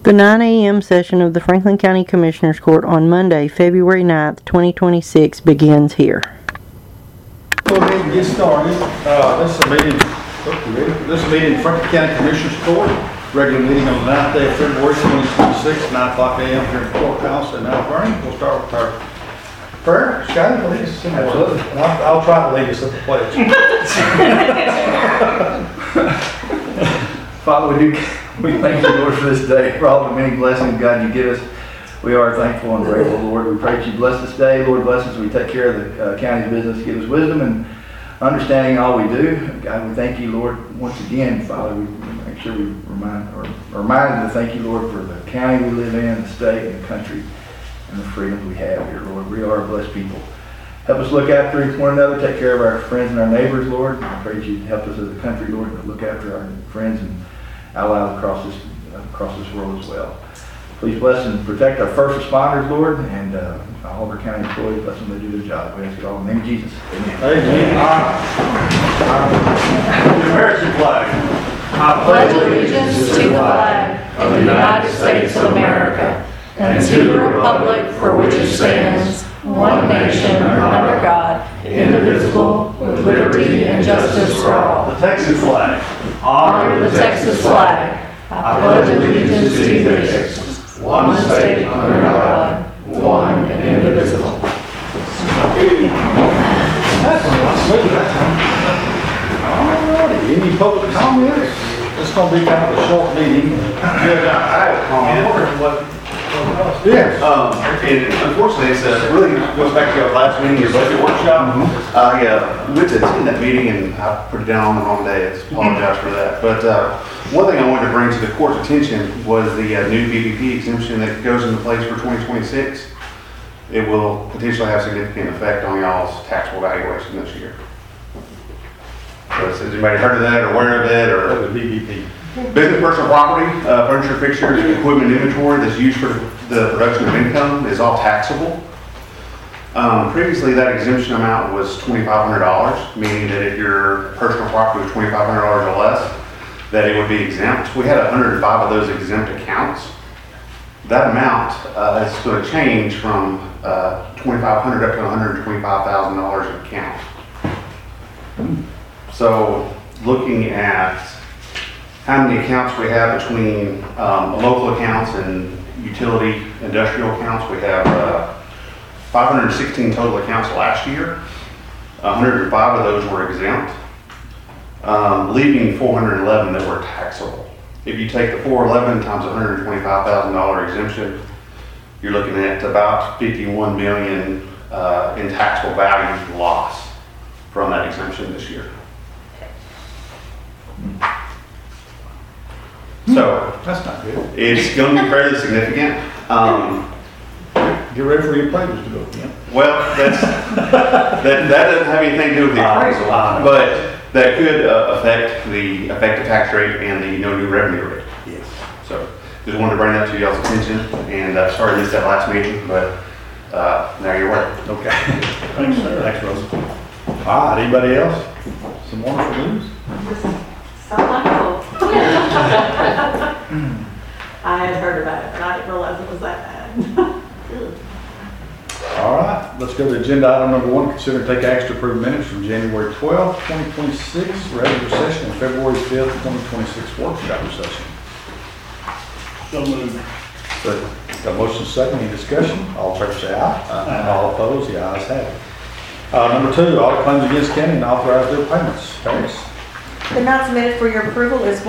The 9 a.m. session of the Franklin County Commissioners Court on Monday, February 9th, 2026 begins here. Go ahead and get started. This is a meeting of Franklin County Commissioners Court, regular meeting on the 9th day of February 2026, 9 o'clock a.m. here in the courthouse in Mount Vernon. We'll start with our prayer. Scotty, lead us in that. I'll try to lead us at the pledge. Father, we thank you, Lord, for this day, for all the many blessings, God, you give us. We are thankful and grateful, Lord. We pray that you bless this day. Lord, bless us as we take care of the county's business. Give us wisdom and understanding in all we do. God, we thank you, Lord, once again, Father. We make sure we reminded to thank you, Lord, for the county we live in, the state, and the country, and the freedoms we have here, Lord. We are a blessed people. Help us look after one another, take care of our friends and our neighbors, Lord. I pray that you help us as a country, Lord, to look after our friends and allies across this world as well. Please bless and protect our first responders, Lord, and all of our county employees. Bless them to do their job. We ask it all in the name of Jesus. Amen. Amen. The American flag. I pledge allegiance to the flag of the United States of America and to the republic for which it stands, one nation under God, indivisible, with liberty and justice for all. The Texas flag. Honor the Texas flag. I pledge allegiance to these, one state under God, one and indivisible. Alrighty, any public comments? It's going to be kind of a short meeting. I have a comment. Yes. And unfortunately, it's really goes back to our last meeting, your budget workshop. I went to attend that meeting and I put it down on the wrong day. I apologize for that. But one thing I wanted to bring to the court's attention was the new BBP exemption that goes into place for 2026. It will potentially have significant effect on y'all's taxable valuation this year. So has anybody heard of that or aware of that? Or BBP. business personal property, furniture, fixtures, equipment, inventory that's used for the production of income is all taxable. Previously, that exemption amount was $2,500, meaning that if your personal property was $2,500 or less, that it would be exempt. We had 105 of those exempt accounts. That amount is going to change from $2,500 up to $125,000 an account. So, looking at how many accounts we have between local accounts and utility industrial accounts. We have 516 total accounts last year. 105 of those were exempt, leaving 411 that were taxable. If you take the 411 times $125,000 exemption, you're looking at about $51 million in taxable value loss from that exemption this year. So That's not good. it's going to be fairly significant. Get ready for your papers to go. Yeah. Well, that doesn't have anything to do with the appraisal, but that could affect the effective tax rate and the no new revenue rate. Yes. So just wanted to bring that to y'all's attention, and sorry I missed that last meeting, but now you're aware. Okay. Thanks, sir. Thanks, Rosa. All right, anybody else? Some wonderful news? So wonderful. I had heard about it, but I didn't realize it was that bad. All right, let's go to agenda item number 1. Consider and take action to approve minutes from January 12th, 2026, regular session, and February 5th, 2026, workshop session. So moved. Got a motion second, any discussion? All in favor say aye. Aye. All opposed, the ayes have it. Number 2, all claims against county and authorize their payments. Paris. The amount submitted for your approval is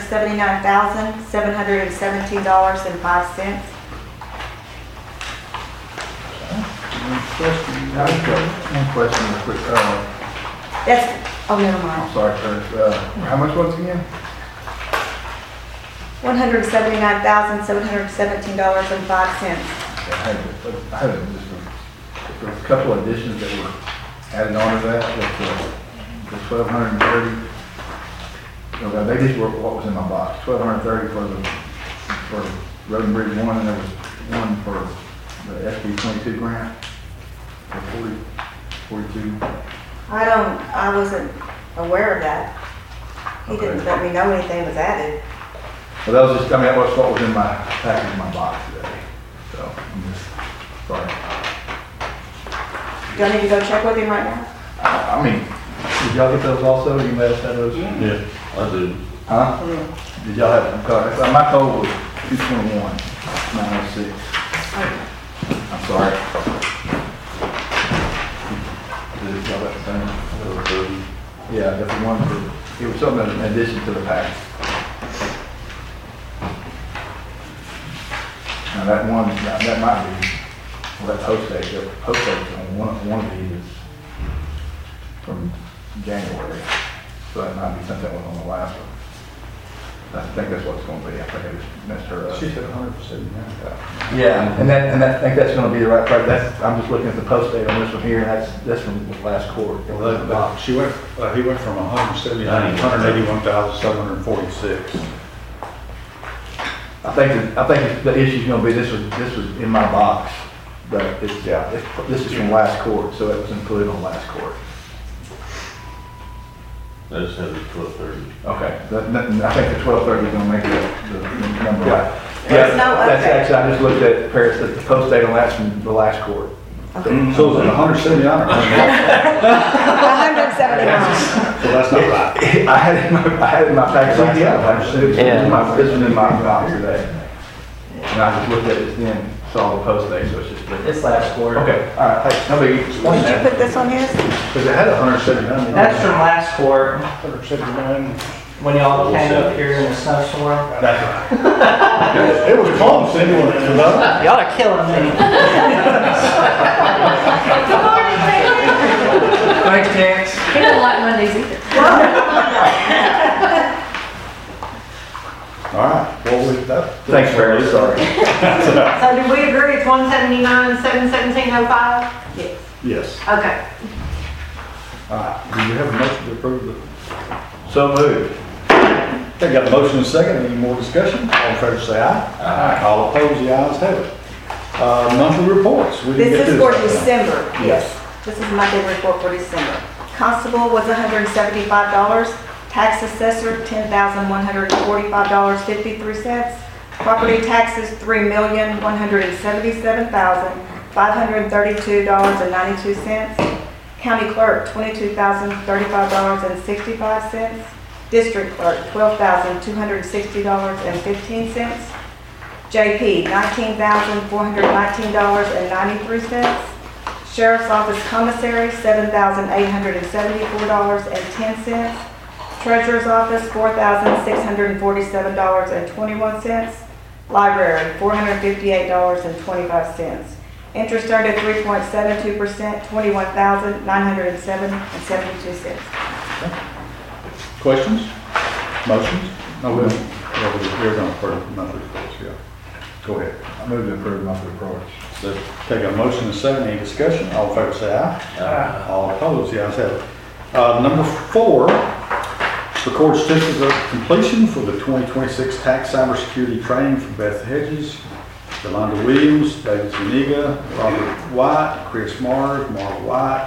$179,717.05. One question real quick. That's, oh, never mind. I'm sorry, how much was it again? $179,717.05. I had just there was a couple of additions that were added on to that with the 1,230. They just were what was in my box. 1,230 for Road and Bridge 1, and there was one for the SB 22 grant for 42. I wasn't aware of that. He didn't let me know anything was added. Well, that was just, I mean, that was what was in my package in my box today. So, I'm just, sorry. Do I need to go check with him right now? I mean, did y'all get those also? You may have had those? Yeah, I do. Huh? Did y'all have them cards? My total was 221, 906. I'm sorry. Did y'all have the same? Yeah, that's the one for, it was something in addition to the pack. Now that one, that might be, well, that postage, the postage on one of these is from January. So that might be something that was on the last one. I think that's what it's gonna be. I think I just messed her up. She said 100%. Yeah, and I think that's gonna be the right price. I'm just looking at the post date on this one here, and that's from the last quarter. He went from 179 to 181,746. I think the issue's gonna be, this was in my box, but this is from last court, so it was included on last court. I just had it 12:30. Okay, I think the 1230 is gonna make the number right. There's no That's update. actually, I just looked at Paris, the post date on that's from the last court. So is it 179 or 179. So that's not right. I had it in my package. Yeah. This was in my box today. And I just looked at it then, saw the post date, so it's just. It's last quarter. Okay, all right, hey, no biggie. Did you put this on his? Because it had 179. That's from last quarter, 179. when y'all came up here in the snowstorm. That's right. It was close, Cindy, wasn't it? Y'all are killing me. Thanks, Tex. He doesn't like Mondays either. All right, well, that. Thanks, Barry, sorry. So did we agree it's 179, 717.05? Yes. Yes. Okay. All right, do you have a motion to approve the? So moved. Okay, got a motion and a second. Any more discussion? All in favor say aye. Aye. All opposed, the ayes have it. Monthly reports. We didn't get This is to for this. December, yes. This is my big report for December. Constable was $175. Tax assessor, $10,145.53. Property taxes, $3,177,532.92. County clerk, $22,035.65. District clerk, $12,260.15. JP, $19,419.93. Sheriff's Office Commissary, $7,874.10. Treasurer's Office, $4,647.21. Library, $458.25. Interest earned at 3.72%, $21,907.72. Questions? Motions? No, we're going to approve monthly reports, yeah. Go ahead. I moved to approve monthly reports. So take a motion and a second. Any discussion? All in favor say aye. Aye. All opposed, the ayes have it. Number 4, record certificate of completion for the 2026 tax cybersecurity training for Beth Hedges, Yolanda Williams, David Zuniga, Robert White, Chris Mars, Mark White,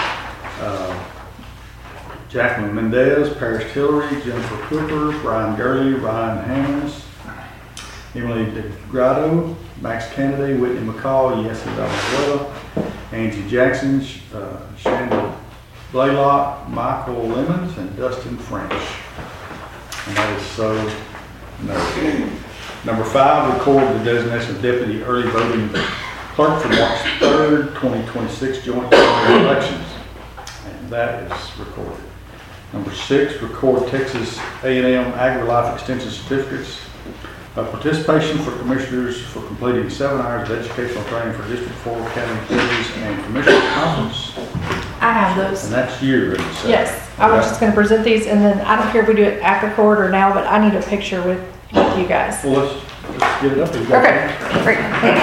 Jacqueline Mendez, Paris Tillery, Jennifer Cooper, Brian Gurley, Ryan Hammonds, Emily DeGrado, Max Kennedy, Whitney McCall, Yessie Valenzuela, Angie Jackson, Shanda Blaylock, Michael Lemons, and Dustin French. And that is so noted. Number 5, record the designation of deputy early voting clerk for March 3rd, 2026 joint elections. And that is recorded. Number 6, record Texas A&M Agri-Life Extension certificates of participation for commissioners for completing 7 hours of educational training for District 4 county judges and commissioner conference. I have those. And that's you, isn't it? Yes, I was just gonna present these, and then I don't care if we do it after court or now, but I need a picture with you guys. Well, let's get it up. You got Okay, great.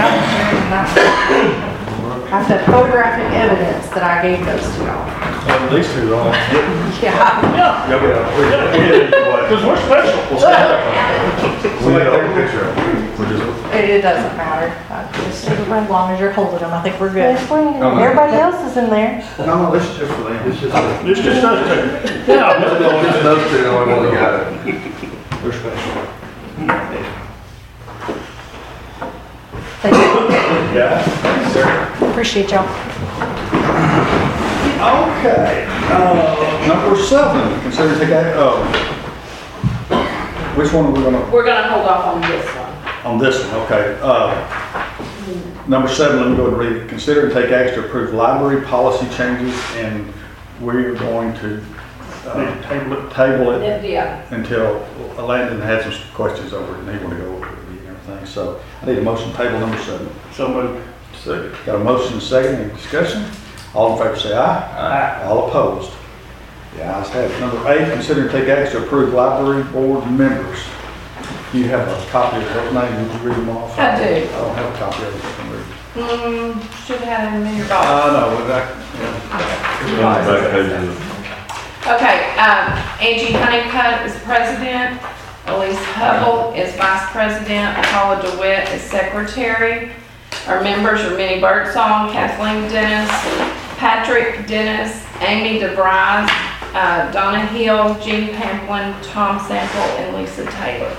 I have photographic evidence that I gave those to y'all. These two are all. Yeah. Because we're special. Somebody take a picture of it. It doesn't matter. Just as long as you're holding them, I think we're good. Everybody else is in there. No, this is just for them. It's just us two. Yeah. Just those two, the only one that got it. They're special. right there. Thank you. Yeah, thanks, sir. Appreciate y'all. Okay, number 7, consider take action, which one are we gonna, We're gonna hold off on this one. on this one, okay. Number 7, let me go and read it. Consider and take action to approve library policy changes, and we're going to table it Yeah. until Landon had some questions over it, and he wanted to go over it and everything. So I need a motion to table number 7. So moved. Second. Got a motion and a second, any discussion? All in favor say aye. Aye. All opposed? The ayes have it. Number 8, consider and take action to approve library board members. You have a copy of those names, would you read them off? I do. I don't have a copy of it, I can read it. Should have had it in your box. I know, but It's on the back page of the- Okay, Angie Honeycutt is president, Elise Hubble is vice president, Paula DeWitt is secretary. Our members are Minnie Birdsong, Kathleen Dennis, Patrick Dennis, Amy DeVries, Donna Hill, Jean Pamplin, Tom Sample, and Lisa Taylor.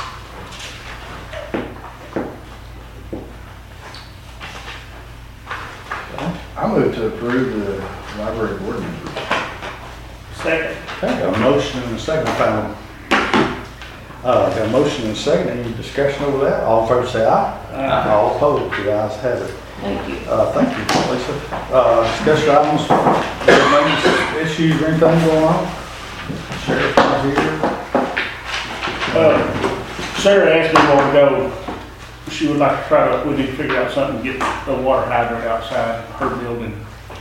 I move to approve the library board members. Second. Okay, got a motion and a second, I found. Got a motion and a second, any discussion over that? All in favor say aye. Aye. All opposed, the ayes have it. Thank you. Thank you, Lisa. Discussion items, maintenance issues or anything going on? Sheriff, not here. Sarah asked me a while ago, she would like to try to, we need to figure out something to get a water hydrant outside her building,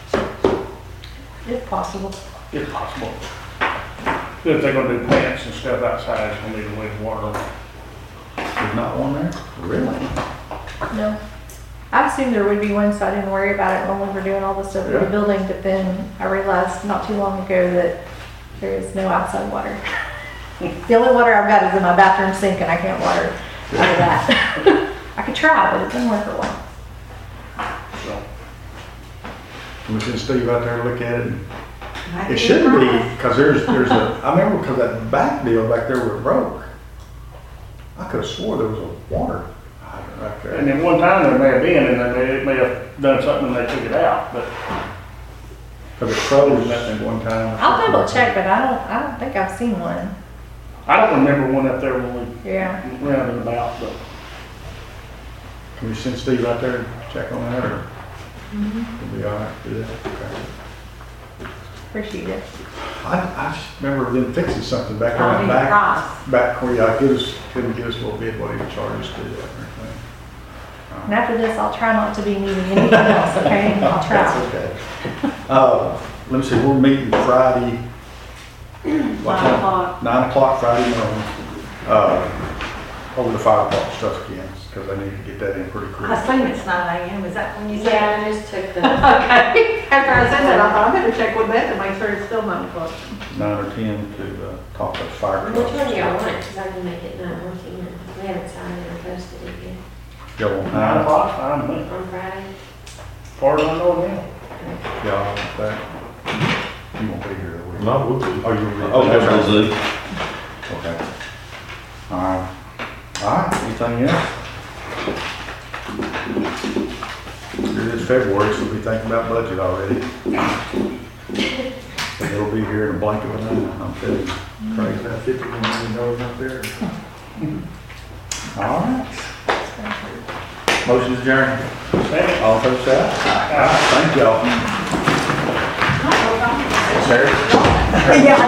If possible. if possible. If they're gonna do plants and stuff outside, it's gonna need a way of water. There's not one there? Really? No. I assumed there would be one, so I didn't worry about it when we were doing all this stuff with the Yeah. building, but then I realized not too long ago that there is no outside water. The only water I've got is in my bathroom sink, and I can't water out of that. I could try, but it doesn't work for a while. So, Can we send Steve out there to look at it? It shouldn't be, because there's a, I remember because that back deal back there where it broke. I could have swore there was a water hydrant right and there. then one time there may have been, and they may have done something and they took it out, but Because it froze nothing one time. I'll double check, but I don't think I've seen one. I don't remember one up there when we Yeah. ran and about, but Can we send Steve out there and check on that, or? We'll be all right to do that? Okay. Appreciate it. I just remember them fixing something back I'll around need a back, price. back where y'all couldn't give us a little bit what he would charge us to do that and everything. And after this, I'll try not to be needing anything else, okay? I'll That's try. okay. Let me see, we're meeting Friday. what 9 time? o'clock. 9 o'clock Friday morning. Over the fire department stuff again, because they need to get that in pretty quick. I assume it's 9 a.m., is that when you said? Yeah, I just took the. Okay, after I said that, I thought I better check with Beth to make sure it's still 9 o'clock. 9 or 10 to talk about fire. Which one do y'all want? Because I can make it 9 or 10. We haven't signed it or posted it yet. Y'all want 9 9 o'clock? o'clock, fine with me. On Friday? Far as I know now. Y'all want that? You won't be here, will you? No, we'll do. Oh, you'll be. Oh, that's what I'll do. Okay. All right. All right, anything else? It is February, so we'll be thinking about budget already. And it'll be here in a blink of an eye, I'm telling you. Crazy, that $51 million up there. All right. Motion adjourned. Second. All in favor, say aye. Aye. Thank y'all. Sarah? Yeah.